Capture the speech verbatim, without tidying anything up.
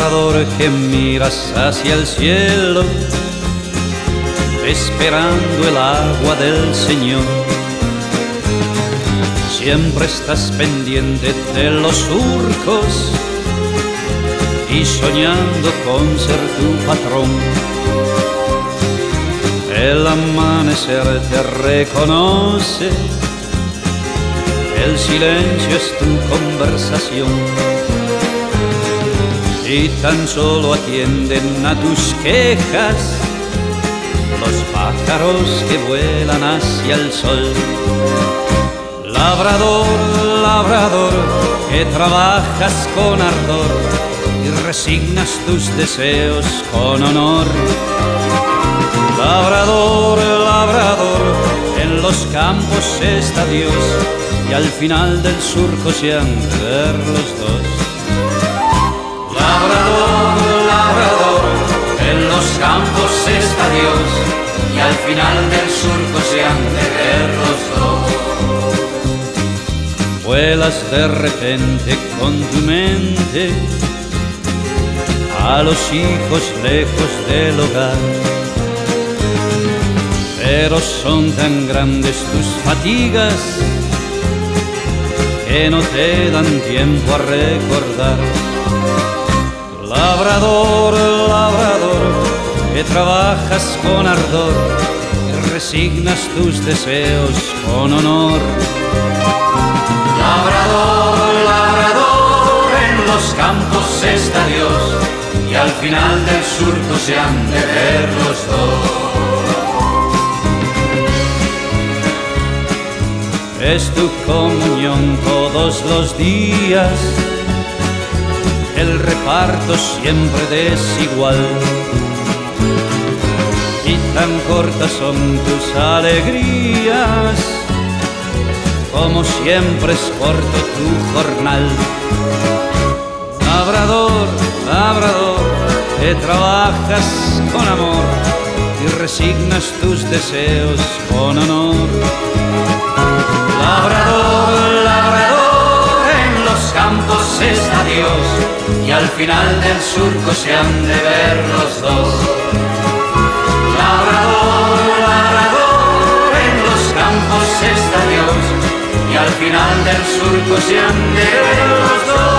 labrador que miras hacia el cielo, esperando el agua del Señor. Siempre estás pendiente de los surcos y soñando con ser tu patrón. El amanecer te reconoce, el silencio es tu conversación. Y tan solo atienden a tus quejas los pájaros que vuelan hacia el sol. Labrador, labrador, que trabajas con ardor y resignas tus deseos con honor. Labrador, labrador, en los campos está Dios y al final del surco se han de ver los dos. Labrador, labrador, en los campos está Dios y al final del surco se han de ver los dos. Vuelas de repente con tu mente a los hijos lejos del hogar, pero son tan grandes tus fatigas que no te dan tiempo a recordar. Labrador, labrador, que trabajas con ardor y resignas tus deseos con honor. Labrador, labrador, en los campos está Dios y al final del surco se han de ver los dos. Es tu comunión todos los días, el reparto siempre desigual, y tan cortas son tus alegrías, como siempre es corto tu jornal. Labrador, labrador, que trabajas con amor y resignas tus deseos con honor. Labrador, labrador, en los campos está Dios y al final del surco se han de ver los dos. Labrador, labrador, en los campos está Dios y al final del surco se han de ver los dos.